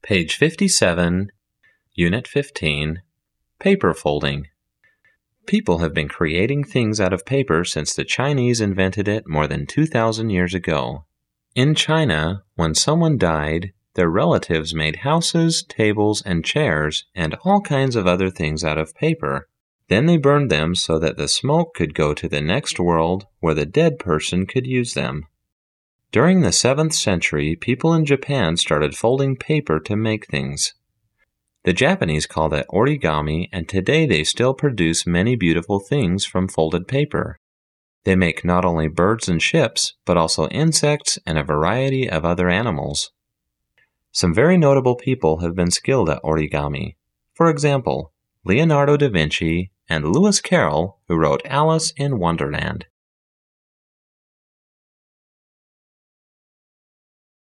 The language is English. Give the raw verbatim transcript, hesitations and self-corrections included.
Page fifty-seven, Unit fifteen, Paper Folding. People have been creating things out of paper since the Chinese invented it more than two thousand years ago. In China, when someone died, their relatives made houses, tables, and chairs, and all kinds of other things out of paper. Then they burned them so that the smoke could go to the next world where the dead person could use them. During the seventh century, people in Japan started folding paper to make things. The Japanese called it origami, and today they still produce many beautiful things from folded paper. They make not only birds and ships, but also insects and a variety of other animals. Some very notable people have been skilled at origami. For example, Leonardo da Vinci and Lewis Carroll, who wrote Alice in Wonderland.